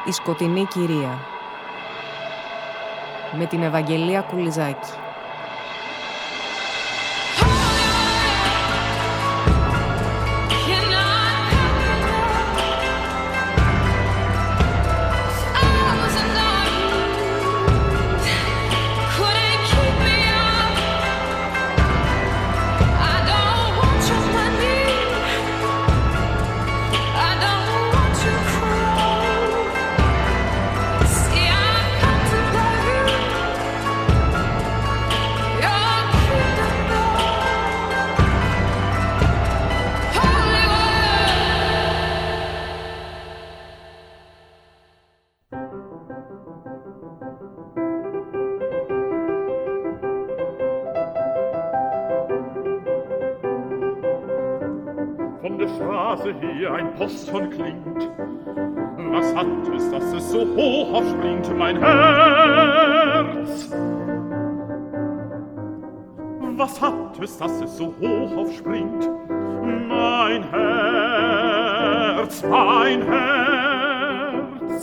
Η σκοτεινή κυρία με την Ευαγγελία Κουλιζάκη. Von der Straße her ein Posthorn klingt. Was hat es, dass es so hoch aufspringt, mein Herz? Was hat es, dass es so hoch aufspringt, mein Herz, mein Herz?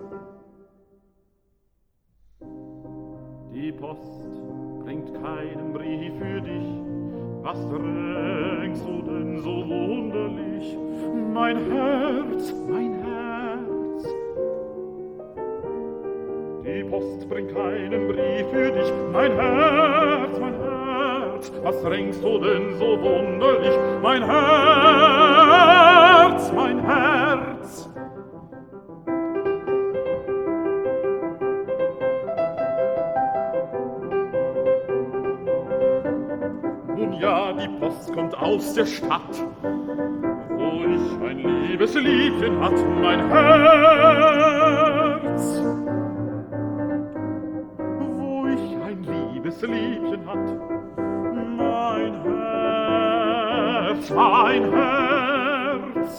Die Post bringt keinen Brief für dich. Was drängst du denn so wunderlich, mein Herz, mein Herz? Die Post bringt keinen Brief für dich, mein Herz, mein Herz. Was drängst du denn so wunderlich, mein Herz, mein Herz? Nun ja, die Post kommt aus der Stadt, wo ich ein liebes Liebchen hat, mein Herz. Wo ich ein liebes Liebchen hat, mein Herz, mein Herz.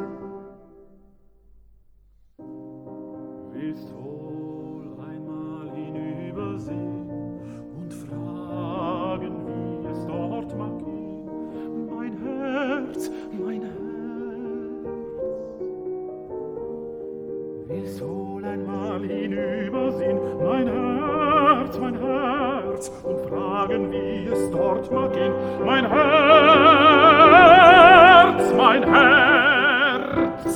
Willst wohl einmal hinübersehen und fragen, wie es dort mag gehen, mein Herz, mein Herz. Willst wohl einmal hinübersehen, mein Herz, und fragen, wie es dort mag gehen, mein Herz, mein Herz.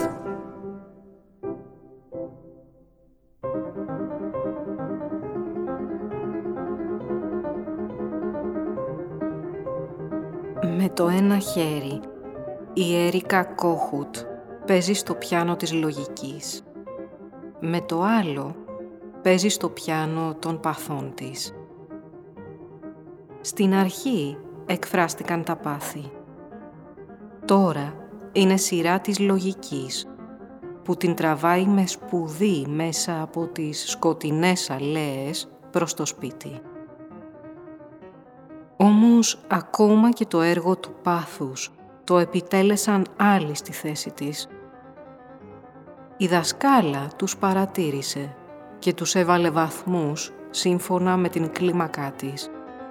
Με το ένα χέρι, η Έρικα Κόχουτ παίζει στο πιάνο της λογικής. Με το άλλο, παίζει στο πιάνο των παθών της. Στην αρχή εκφράστηκαν τα πάθη. Τώρα είναι σειρά της λογικής, που την τραβάει με σπουδή μέσα από τις σκοτεινές αλέες προς το σπίτι. Όμως ακόμα και το έργο του πάθους το επιτέλεσαν άλλοι στη θέση της. Η δασκάλα τους παρατήρησε και τους έβαλε βαθμούς σύμφωνα με την κλίμακά της.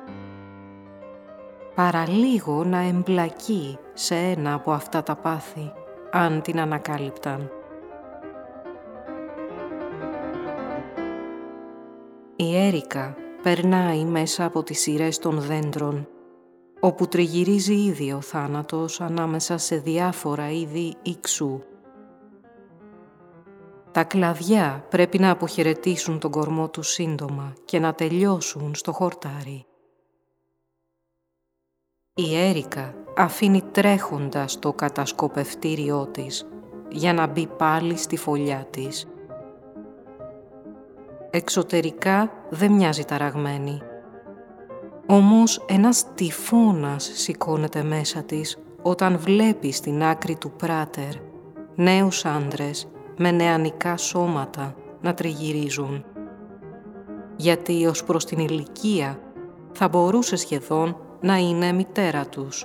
Παραλίγο να εμπλακεί σε ένα από αυτά τα πάθη, αν την ανακάλυπταν. Η Έρικα περνάει μέσα από τις σειρές των δέντρων, όπου τριγυρίζει ήδη ο θάνατος ανάμεσα σε διάφορα είδη ιξού. Τα κλαδιά πρέπει να αποχαιρετήσουν τον κορμό τους σύντομα και να τελειώσουν στο χορτάρι. Η Έρικα αφήνει τρέχοντας το κατασκοπευτήριό της για να μπει πάλι στη φωλιά της. Εξωτερικά δεν μοιάζει ταραγμένη. Όμως ένας τυφώνας σηκώνεται μέσα της όταν βλέπει στην άκρη του πράτερ νέους άντρες με νεανικά σώματα να τριγυρίζουν. Γιατί ως προς την ηλικία θα μπορούσε σχεδόν να είναι μητέρα τους.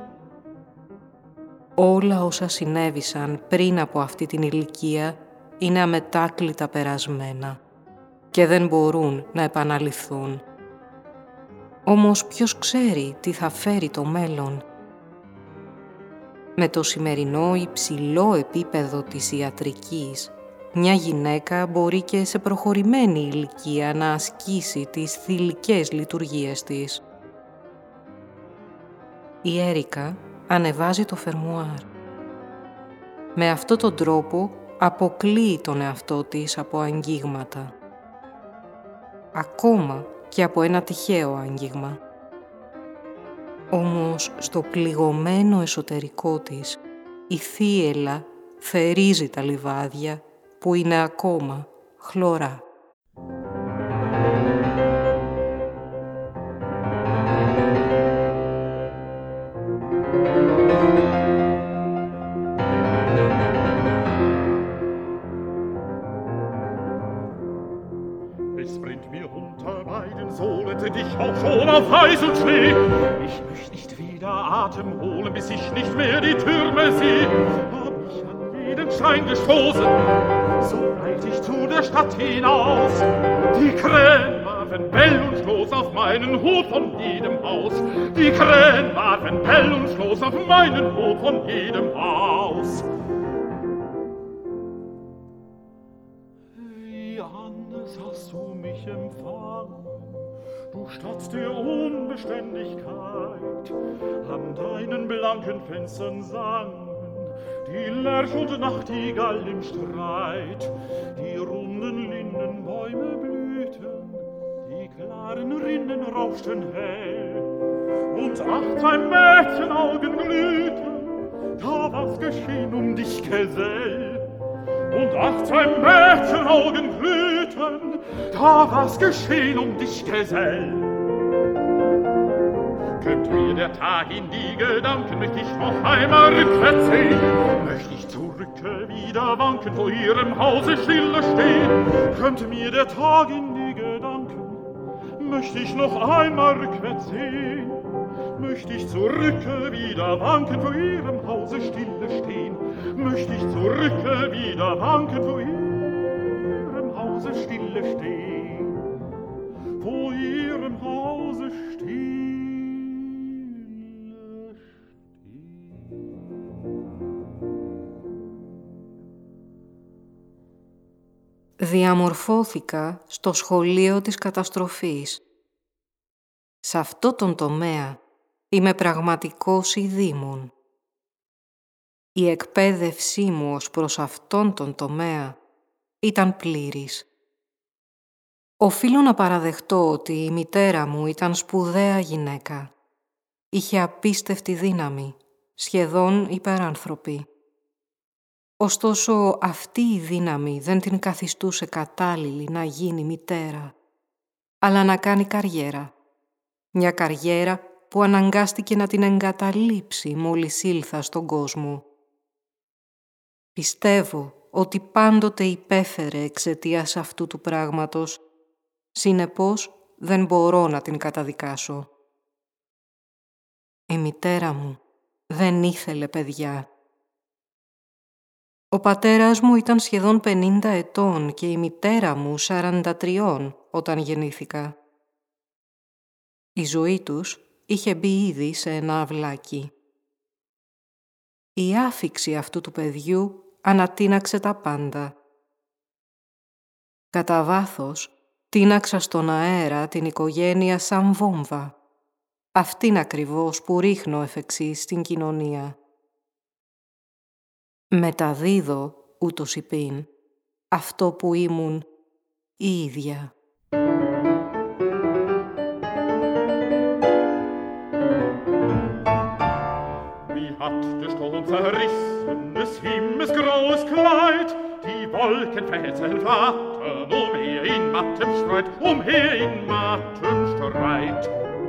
Όλα όσα συνέβησαν πριν από αυτή την ηλικία είναι αμετάκλητα περασμένα και δεν μπορούν να επαναληφθούν. Όμως ποιος ξέρει τι θα φέρει το μέλλον. Με το σημερινό υψηλό επίπεδο της ιατρικής, μια γυναίκα μπορεί και σε προχωρημένη ηλικία να ασκήσει τις θηλυκές λειτουργίες της. Η Έρικα ανεβάζει το φερμουάρ. Με αυτόν τον τρόπο αποκλείει τον εαυτό της από αγγίγματα. Ακόμα και από ένα τυχαίο άγγιγμα. Όμως στο πληγωμένο εσωτερικό της η θύελλα θερίζει τα λιβάδια που είναι ακόμα χλωρά. Es brennt mir unter beiden Sohlen, sind ich auch schon auf Eis und Schnee. Ich möcht nicht wieder Atem holen, bis ich nicht mehr die Türme seh. Hab mich an jeden Stein gestoßen, so eilt ich zu der Stadt hinaus. Die Krähen warfen Bell und Stoß auf meinen Hut von jedem Haus. Die Krähen warfen Bell und Stoß auf meinen Hut von jedem Haus. Hast du mich empfangen, du Stadt der Unbeständigkeit, an deinen blanken Fenstern sangen die Lerch und Nachtigall im Streit, die runden Lindenbäume blühten, die klaren Rinnen rauschten hell, und 18 Mädchenaugen glühten, da was geschehen dich, Gesell. Und 18 Mädchenaugen glühten, da was geschehen dich, Gesell. Kömmt mir der Tag in die Gedanken, möcht ich noch einmal rückwärts sehen, möcht ich zurücke wieder wanken, vor ihrem Hause stille stehen. Kömmt mir der Tag in die Gedanken, möcht ich noch einmal rückwärts sehen, möcht ich zurücke wieder wanken, vor ihrem Hause stille stehen. Möcht ich zurücke wieder wanken, vor ihrem Hause stille stehen. Vor ihrem Hause stille stehen. Διαμορφώθηκα στο σχολείο της καταστροφής. Σε αυτό τον τομέα είμαι πραγματικός ειδήμων. Η εκπαίδευσή μου ως προς αυτόν τον τομέα ήταν πλήρης. Οφείλω να παραδεχτώ ότι η μητέρα μου ήταν σπουδαία γυναίκα. Είχε απίστευτη δύναμη, σχεδόν υπεράνθρωπη. Ωστόσο αυτή η δύναμη δεν την καθιστούσε κατάλληλη να γίνει μητέρα, αλλά να κάνει καριέρα. Μια καριέρα που αναγκάστηκε να την εγκαταλείψει μόλις ήλθα στον κόσμο. Πιστεύω ότι πάντοτε υπέφερε εξαιτίας αυτού του πράγματος, συνεπώς δεν μπορώ να την καταδικάσω. Η μητέρα μου δεν ήθελε παιδιά. Ο πατέρας μου ήταν σχεδόν 50 ετών και η μητέρα μου 43 όταν γεννήθηκα. Η ζωή τους είχε μπει ήδη σε ένα αυλάκι. Η άφιξη αυτού του παιδιού ανατείναξε τα πάντα. Κατά βάθος, τίναξα στον αέρα την οικογένεια σαν βόμβα. Αυτήν ακριβώς που ρίχνω εφ' εξής στην κοινωνία. Μεταδίδω, ούτως υπήν, αυτό που ήμουν η ίδια. Hat der Sturm zerrissen des Himmels graues Kleid, die Wolken fesseln flattern umher in mattem Streit, umher in mattem Streit.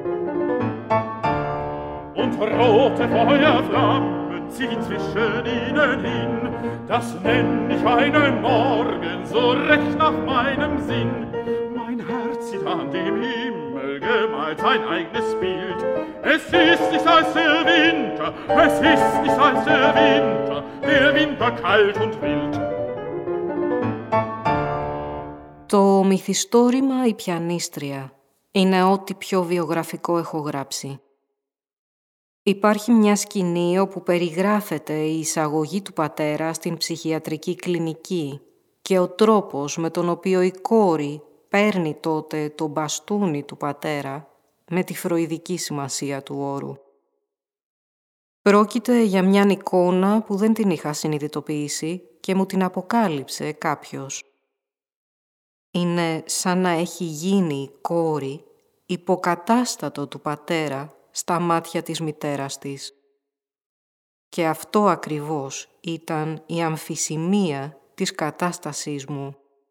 Und rote Feuerflammen ziehen zwischen ihnen hin, das nenn ich einen Morgen so recht nach meinem Sinn. Mein Herz sieht an dem Himmel gemalt sein eigenes Bild. Es ist nicht als der Winter, es ist nicht als der Winter kalt und wild. Το μυθιστόρημα «Η πιανίστρια» είναι ό,τι πιο βιογραφικό έχω γράψει. Υπάρχει μια σκηνή όπου περιγράφεται η εισαγωγή του πατέρα στην ψυχιατρική κλινική και ο τρόπος με τον οποίο η κόρη παίρνει τότε το μπαστούνι του πατέρα με τη φροηδική σημασία του όρου. Πρόκειται για μιαν εικόνα που δεν την είχα συνειδητοποιήσει και μου την αποκάλυψε κάποιος. Είναι σαν να έχει γίνει η κόρη υποκατάστατο του πατέρα στα μάτια της μητέρας της. Και αυτό ακριβώς ήταν η αμφισημία της κατάστασής μου.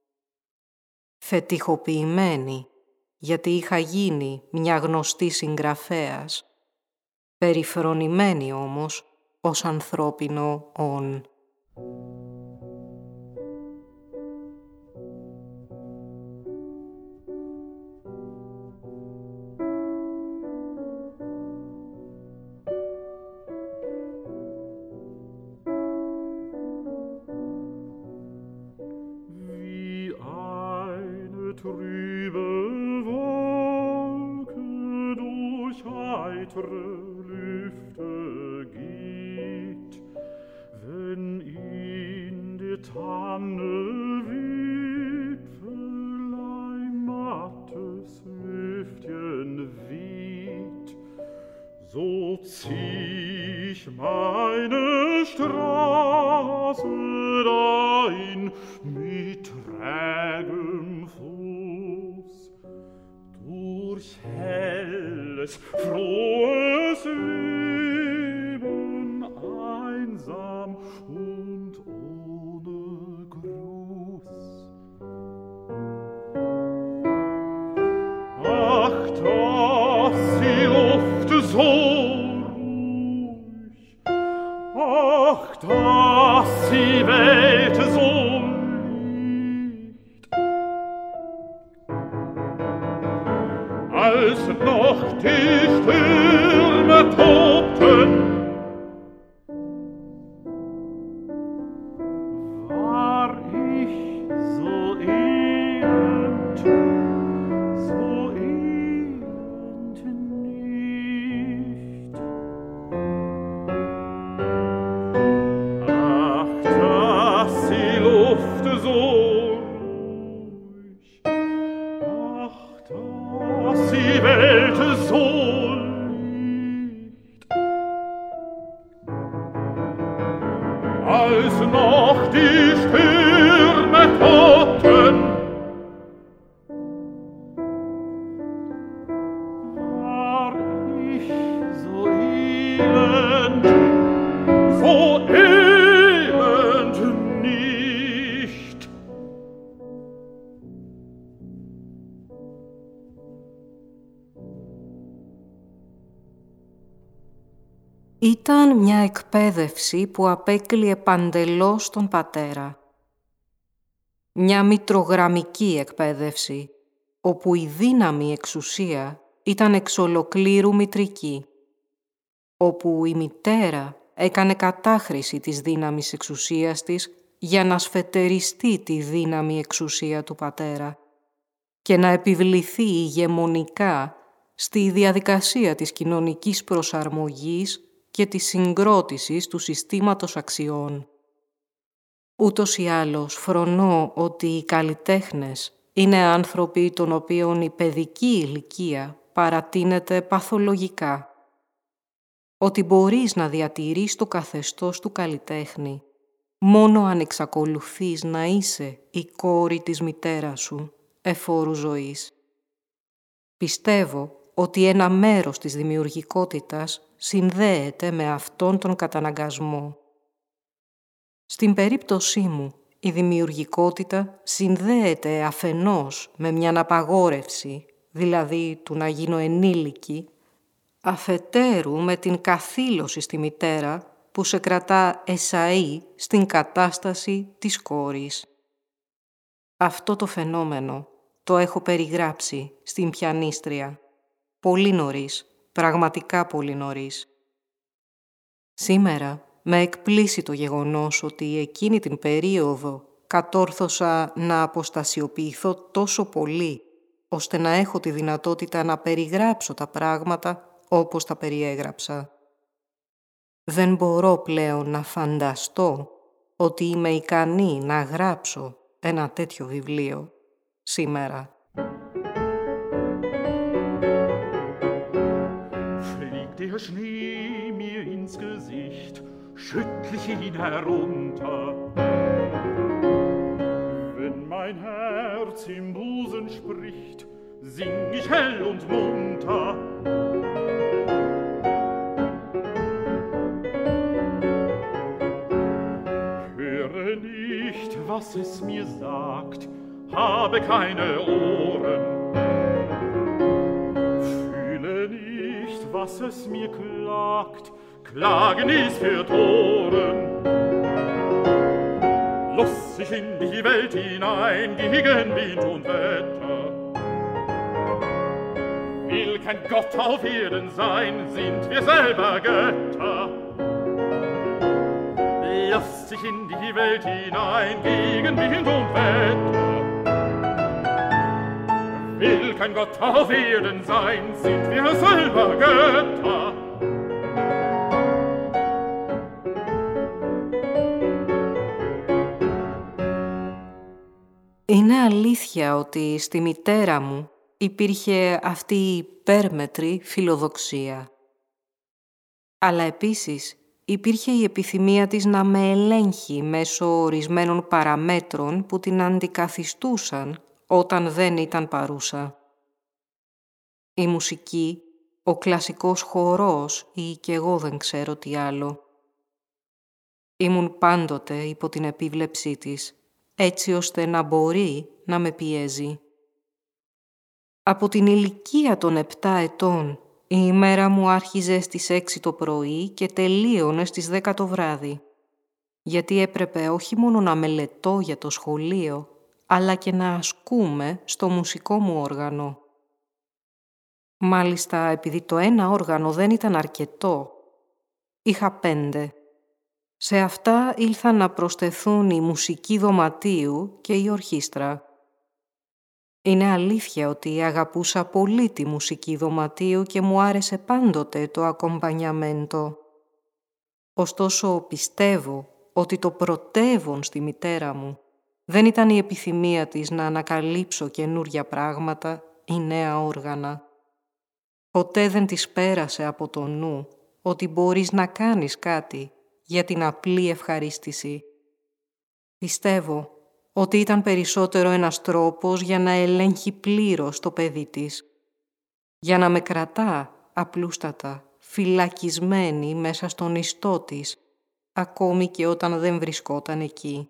Φετιχοποιημένη, γιατί είχα γίνει μια γνωστή συγγραφέας, περιφρονημένη όμως ως ανθρώπινο όν. Trübe Wolke durch heitere Lüfte geht, wenn in der Tanne Wipfellein mattes Lüftchen weht, so zieh ich meine Straße dahin mit trägem Fuß durch helles, frohes Leben einsam und ohne Gruß. Ach, dass die Luft so ruhig, ach, dass die Welt so licht, als noch die Stürme tobten, war ich so elend nicht. Ach, dass die Luft so ruhig, ach, dass die Welt so licht, als noch die Stürme tobten, war ich so elend nicht. Ήταν μια εκπαίδευση που απέκλειε παντελώς τον πατέρα. Μια μητρογραμμική εκπαίδευση, όπου η δύναμη εξουσία ήταν εξ ολοκλήρου μητρική, όπου η μητέρα έκανε κατάχρηση της δύναμης εξουσίας της για να σφετεριστεί τη δύναμη εξουσία του πατέρα και να επιβληθεί ηγεμονικά στη διαδικασία της κοινωνικής προσαρμογής και της συγκρότησης του συστήματος αξιών. Ούτως ή άλλως φρονώ ότι οι καλλιτέχνες είναι άνθρωποι των οποίων η παιδική ηλικία παρατείνεται παθολογικά. Ότι μπορείς να διατηρείς το καθεστώς του καλλιτέχνη μόνο αν εξακολουθείς να είσαι η κόρη της μητέρας σου, εφόρου ζωής. Πιστεύω ότι ένα μέρος της δημιουργικότητας συνδέεται με αυτόν τον καταναγκασμό. Στην περίπτωσή μου, η δημιουργικότητα συνδέεται αφενός με μιαν απαγόρευση, δηλαδή του να γίνω ενήλικη, αφετέρου με την καθήλωση στη μητέρα που σε κρατά εσαΐ στην κατάσταση της κόρης. Αυτό το φαινόμενο το έχω περιγράψει στην πιανίστρια, πολύ νωρίς, πραγματικά πολύ νωρίς. Σήμερα με εκπλήσει το γεγονός ότι εκείνη την περίοδο κατόρθωσα να αποστασιοποιηθώ τόσο πολύ, ώστε να έχω τη δυνατότητα να περιγράψω τα πράγματα όπως τα περιέγραψα. Δεν μπορώ πλέον να φανταστώ ότι είμαι ικανή να γράψω, ένα τέτοιο βιβλίο σήμερα. Fliegt der Schnee mir ins Gesicht, schüttel ich ihn herunter. Wenn mein Herz im Busen spricht, sing ich hell und munter. Höre nicht, was es mir sagt, habe keine Ohren. Fühle nicht, was es mir klagt, Klagen ist für Toren. Lass ich in die Welt hinein, gegen Wind und Wetter. Will kein Gott auf Erden sein, sind wir selber Götter. Lass dich in die Welt hinein, gegen Wind und Wetter. Will kein Gott auf Erden sein, sind wir selber Götter. Είναι αλήθεια ότι στη μητέρα μου υπήρχε αυτή η υπέρμετρη φιλοδοξία. Αλλά επίσης υπήρχε η επιθυμία της να με ελέγχει μέσω ορισμένων παραμέτρων που την αντικαθιστούσαν όταν δεν ήταν παρούσα. Η μουσική, ο κλασικός χορός ή κι εγώ δεν ξέρω τι άλλο. Ήμουν πάντοτε υπό την επίβλεψή της, έτσι ώστε να μπορεί να με πιέζει. Από την ηλικία των 7 ετών, η ημέρα μου άρχιζε στις 6 το πρωί και τελείωνε στις 10 το βράδυ, γιατί έπρεπε όχι μόνο να μελετώ για το σχολείο, αλλά και να ασκούμε στο μουσικό μου όργανο. Μάλιστα, επειδή το ένα όργανο δεν ήταν αρκετό, είχα 5. Σε αυτά ήλθαν να προσθεθούν η μουσική δωματίου και η ορχήστρα. Είναι αλήθεια ότι αγαπούσα πολύ τη μουσική δωματίου και μου άρεσε πάντοτε το ακομπανιαμέντο. Ωστόσο, πιστεύω ότι το πρωτεύον στη μητέρα μου δεν ήταν η επιθυμία της να ανακαλύψω καινούρια πράγματα ή νέα όργανα. Ποτέ δεν της πέρασε από το νου ότι μπορείς να κάνεις κάτι για την απλή ευχαρίστηση. Πιστεύω ότι ήταν περισσότερο ένας τρόπος για να ελέγχει πλήρως το παιδί της, για να με κρατά απλούστατα, φυλακισμένη μέσα στον ιστό της, ακόμη και όταν δεν βρισκόταν εκεί.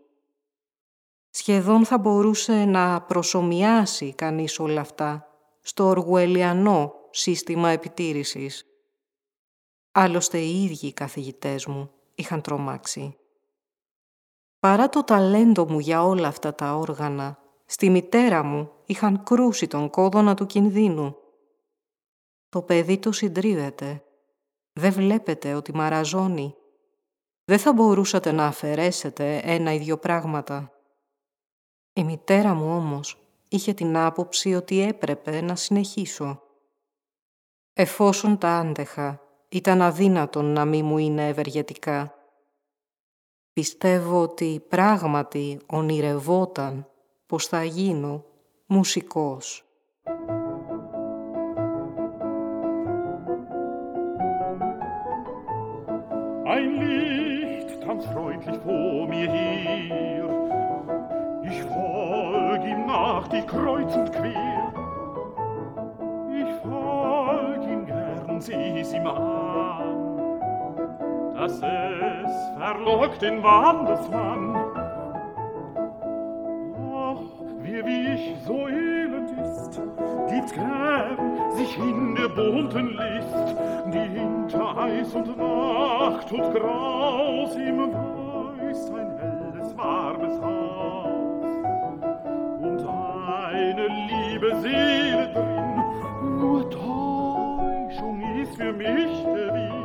Σχεδόν θα μπορούσε να προσομοιάσει κανείς όλα αυτά στο οργουελιανό σύστημα επιτήρησης. Άλλωστε οι ίδιοι οι καθηγητές μου είχαν τρομάξει. Παρά το ταλέντο μου για όλα αυτά τα όργανα, στη μητέρα μου είχαν κρούσει τον κόδωνα του κινδύνου. Το παιδί το συντρίβεται. Δεν βλέπετε ότι μαραζώνει. Δεν θα μπορούσατε να αφαιρέσετε 1 ή 2 πράγματα. Η μητέρα μου όμως είχε την άποψη ότι έπρεπε να συνεχίσω. Εφόσον τα άντεχα, ήταν αδύνατον να μη μου είναι ευεργετικά. Πιστεύω ότι πράγματι ονειρευόταν πως θα γίνω μουσικός. Ein Licht tanzt freundlich vor mir her. Ich folg ihm nach, die kreuz und quer. Ich folg ihm gern, seh's ihm an, dass es verlockt den Wandersmann. Ach, wer wie ich so elend ist, gibt gern sich in der bunten List, die hinter Eis und Nacht und Graus ihm weist ein helles, warmes Haus und eine liebe Seele drin. Nur Täuschung ist für mich Gewinn.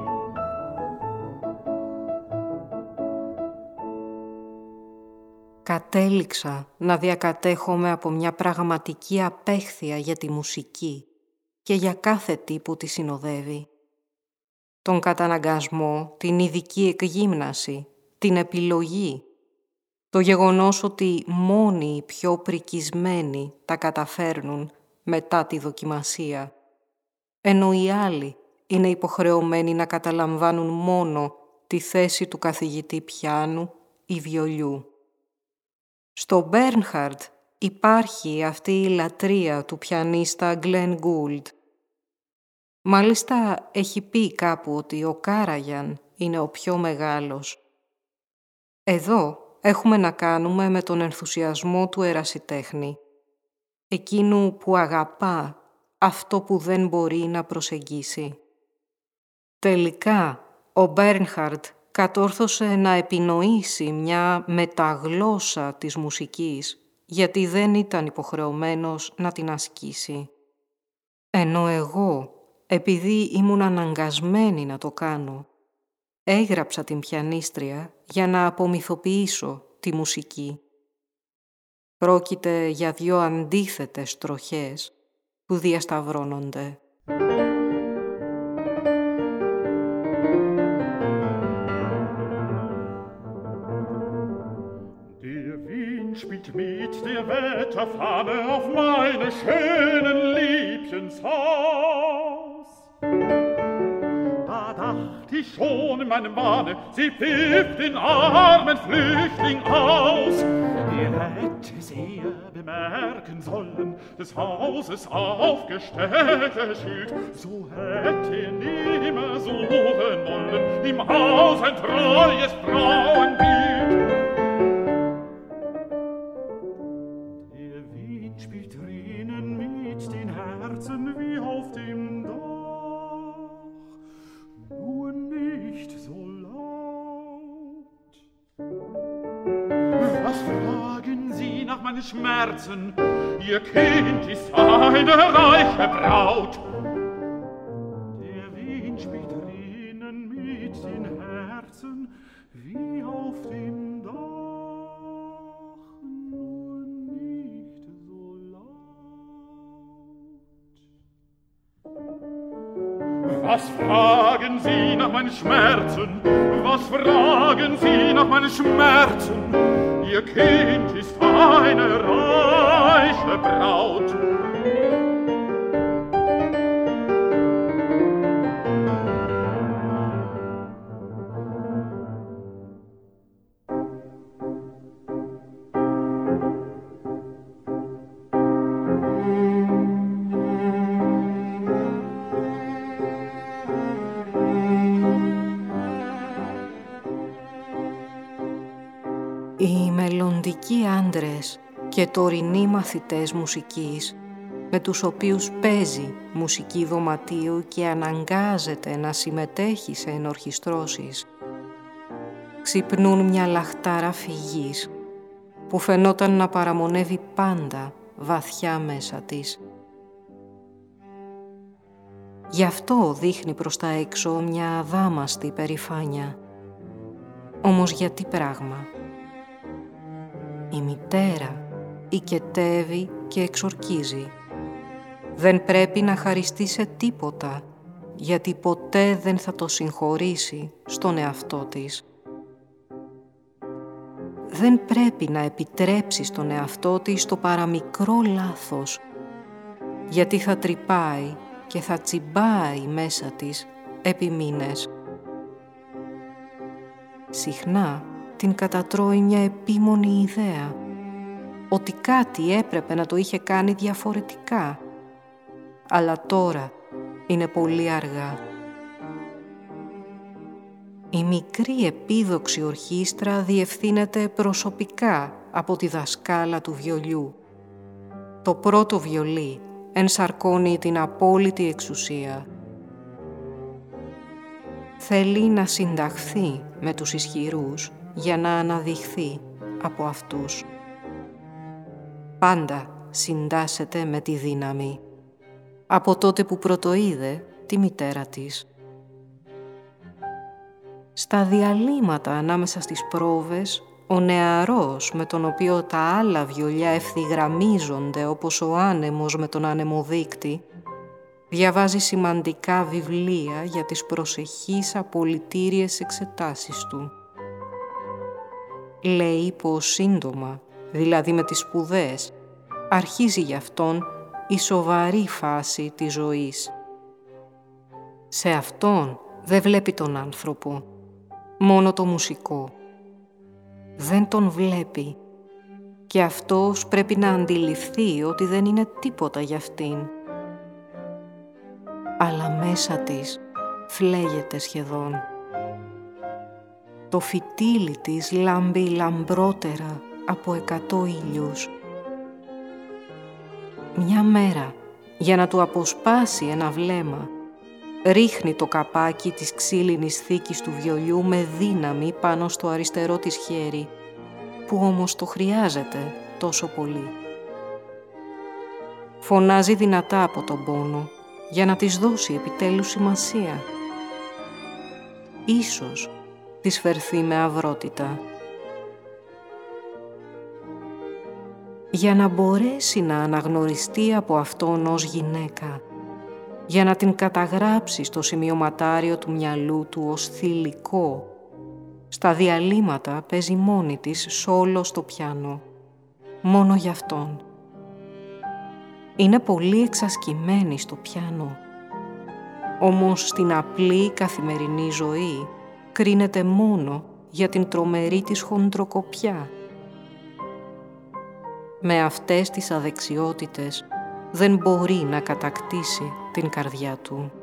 Κατέληξα να διακατέχομαι από μια πραγματική απέχθεια για τη μουσική και για κάθε τι που τη συνοδεύει. Τον καταναγκασμό, την ειδική εκγύμναση, την επιλογή. Το γεγονός ότι μόνοι οι πιο πρικισμένοι τα καταφέρνουν μετά τη δοκιμασία, ενώ οι άλλοι είναι υποχρεωμένοι να καταλαμβάνουν μόνο τη θέση του καθηγητή πιάνου ή βιολιού. Στο Μπέρνχαρντ υπάρχει αυτή η λατρεία του πιανίστα Γκλεν Γκούλντ. Μάλιστα έχει πει κάπου ότι ο Κάραγιαν είναι ο πιο μεγάλος. Εδώ έχουμε να κάνουμε με τον ενθουσιασμό του ερασιτέχνη, εκείνου που αγαπά αυτό που δεν μπορεί να προσεγγίσει. Τελικά, ο Μπέρνχαρντ κατόρθωσε να επινοήσει μια μεταγλώσσα της μουσικής, γιατί δεν ήταν υποχρεωμένος να την ασκήσει. Ενώ εγώ, επειδή ήμουν αναγκασμένη να το κάνω, έγραψα την πιανίστρια για να απομυθοποιήσω τη μουσική. Πρόκειται για δύο αντίθετες τροχές που διασταυρώνονται. Spielt mit der Wetterfahne auf meine schönen Liebchens Haus. Da dacht ich schon in meinem Wahne, sie pfifft den armen Flüchtling aus. Hätte sehr bemerken sollen, des Hauses aufgestelltes Schild, so hätte nimmer suchen wollen, im Haus ein treues Frauenbild. Spielt drinnen mit den Herzen wie auf dem Dach, nur nicht so laut. Was fragen Sie nach meinen Schmerzen? Ihr Kind ist eine reiche Braut. Der Wind spielt drinnen mit den Herzen wie auf dem Dach. Was fragen Sie nach meinen Schmerzen? Was fragen Sie nach meinen Schmerzen? Ihr Kind ist eine reiche Braut. Οι μελλοντικοί άντρες και τωρινοί μαθητές μουσικής, με τους οποίους παίζει μουσική δωματίου και αναγκάζεται να συμμετέχει σε ενορχιστρώσεις, ξυπνούν μια λαχτάρα φυγής που φαινόταν να παραμονεύει πάντα βαθιά μέσα της. Γι' αυτό δείχνει προς τα έξω μια αδάμαστη υπερηφάνεια. Όμως για τι πράγμα? Η μητέρα οικετεύει και εξορκίζει. Δεν πρέπει να χαριστεί σε τίποτα, γιατί ποτέ δεν θα το συγχωρήσει στον εαυτό της. Δεν πρέπει να επιτρέψει στον εαυτό της το παραμικρό λάθος, γιατί θα τρυπάει και θα τσιμπάει μέσα της επί μήνες. Συχνά την κατατρώει μια επίμονη ιδέα, ότι κάτι έπρεπε να το είχε κάνει διαφορετικά, αλλά τώρα είναι πολύ αργά. Η μικρή επίδοξη ορχήστρα διευθύνεται προσωπικά από τη δασκάλα του βιολιού. Το πρώτο βιολί ενσαρκώνει την απόλυτη εξουσία. Θέλει να συνταχθεί με τους ισχυρούς για να αναδειχθεί από αυτούς. Πάντα συντάσσεται με τη δύναμη, από τότε που πρωτοείδε τη μητέρα της. Στα διαλύματα ανάμεσα στις πρόβες, ο νεαρός με τον οποίο τα άλλα βιολιά ευθυγραμμίζονται όπως ο άνεμος με τον ανεμοδείκτη, διαβάζει σημαντικά βιβλία για τις προσεχείς απολυτήριες εξετάσεις του. λέει πως σύντομα, δηλαδή με τις σπουδές, αρχίζει γι' αυτόν η σοβαρή φάση της ζωής. Σε αυτόν δεν βλέπει τον άνθρωπο, μόνο το μουσικό. Δεν τον βλέπει και αυτός πρέπει να αντιληφθεί ότι δεν είναι τίποτα για αυτήν. Αλλά μέσα της φλέγεται σχεδόν. Το φυτίλι της λάμπει λαμπρότερα από 100 ήλιους. Μια μέρα, για να του αποσπάσει ένα βλέμμα, ρίχνει το καπάκι της ξύλινης θήκης του βιολιού με δύναμη πάνω στο αριστερό της χέρι, που όμως το χρειάζεται τόσο πολύ. Φωνάζει δυνατά από τον πόνο, για να της δώσει επιτέλους σημασία. Ίσως της φερθεί με αυρότητα. Για να μπορέσει να αναγνωριστεί από αυτόν ως γυναίκα, για να την καταγράψει στο σημειωματάριο του μυαλού του ως θηλυκό, στα διαλύματα παίζει μόνη της σόλο στο πιάνο, μόνο γι' αυτόν. Είναι πολύ εξασκημένη στο πιάνο, όμως στην απλή καθημερινή ζωή κρίνεται μόνο για την τρομερή της χοντροκοπιά. Με αυτές τις αδεξιότητες δεν μπορεί να κατακτήσει την καρδιά του.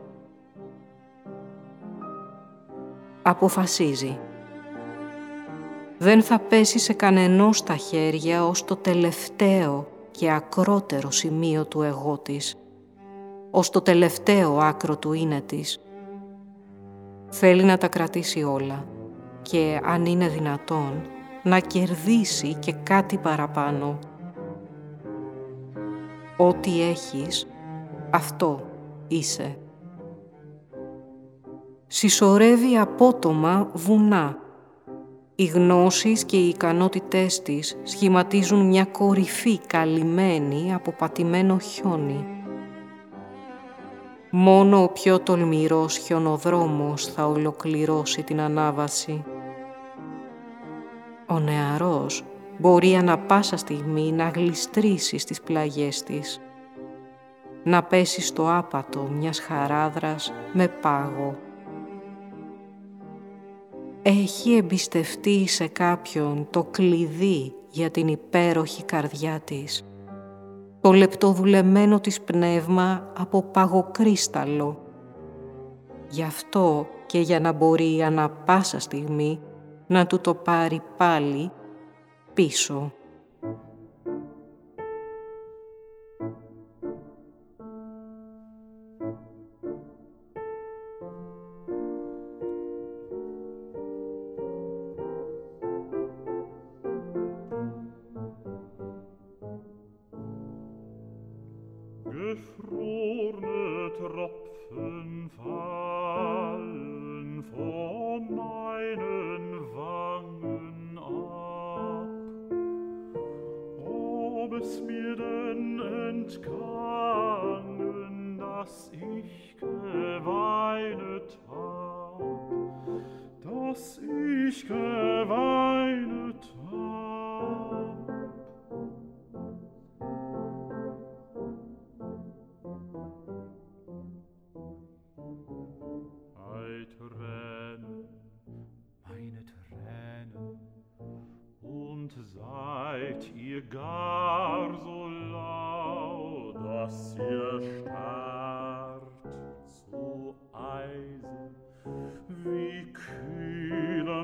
Αποφασίζει. Δεν θα πέσει σε κανενός τα χέρια ως το τελευταίο και ακρότερο σημείο του εγώ της, ως το τελευταίο άκρο του είναι της. Θέλει να τα κρατήσει όλα και, αν είναι δυνατόν, να κερδίσει και κάτι παραπάνω. Ό,τι έχεις, αυτό είσαι. Συσσωρεύει απότομα βουνά. Οι γνώσεις και οι ικανότητές της σχηματίζουν μια κορυφή καλυμμένη από πατημένο χιόνι. Μόνο ο πιο τολμηρός χιονοδρόμος θα ολοκληρώσει την ανάβαση. Ο νεαρός μπορεί ανά πάσα στιγμή να γλιστρήσει στις πλαγιές της, να πέσει στο άπατο μιας χαράδρας με πάγο. Έχει εμπιστευτεί σε κάποιον το κλειδί για την υπέροχη καρδιά της, το λεπτοδουλεμένο της πνεύμα από παγοκρίσταλλο. Γι' αυτό και για να μπορεί ανά πάσα στιγμή να του το πάρει πάλι πίσω. Gefrorene Tropfen fallen von meinen Wangen ab. Ob es mir denn entgangen, dass ich geweinet hab, dass ich geweinet hab. Meine Tränen, und seid ihr gar so laut, dass ihr starrt so eisig wie kühler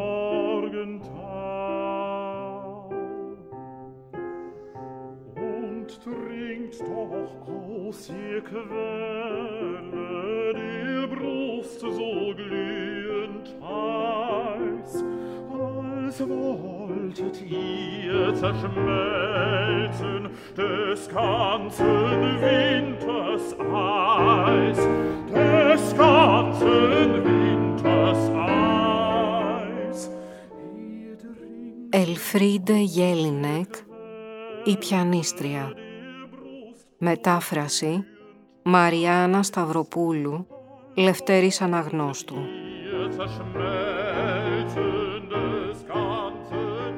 Morgentau, und trinkt doch aus ihr Quelle, die Brust so glühend heiß, als wolltet ihr zerschmelzen des ganzen Winters Eis, des ganzen Winters Eis. Ελφρίντε Γέλινεκ, η πιανίστρια. Μετάφραση Μαριάννα Σταυροπούλου, Λευτέρης Αναγνώστου. Zerschmelzen des ganzen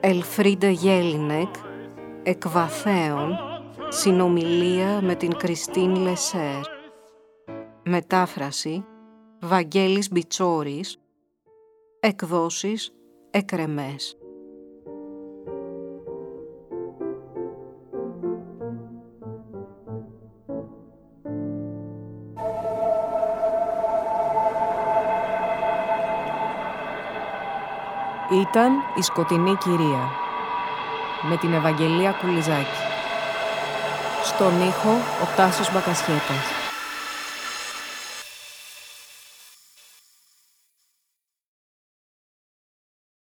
Ελφρίντε Γέλινεκ, εκ βαθέων, συνομιλία με την Κριστίν Λεσέρ. Μετάφραση Βαγγέλης Μπιτσόρης. Εκδόσεις Εκρεμές. Ήταν η Σκοτεινή Κυρία με την Ευαγγελία Κουλιζάκη. Στον ήχο ο Τάσος Μπακασχέτας.